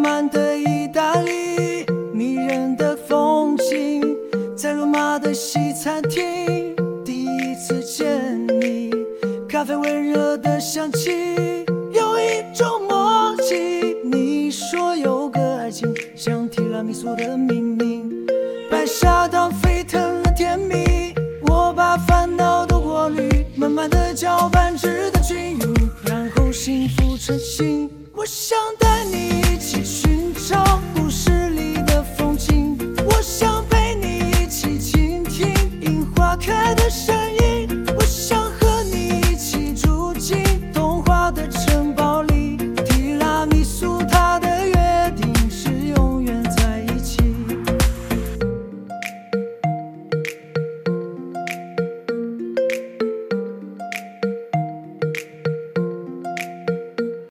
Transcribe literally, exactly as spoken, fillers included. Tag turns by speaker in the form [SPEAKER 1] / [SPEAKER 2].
[SPEAKER 1] 漫的意大利，迷人的风景，在罗马的西餐厅，第一次见你，咖啡温热的香气，有一种默契。你说有个爱情像提拉米苏的秘密，白砂糖沸腾了甜蜜，我把烦恼都过滤，慢慢的搅拌直到均匀，然后幸福成型。我想带你一起去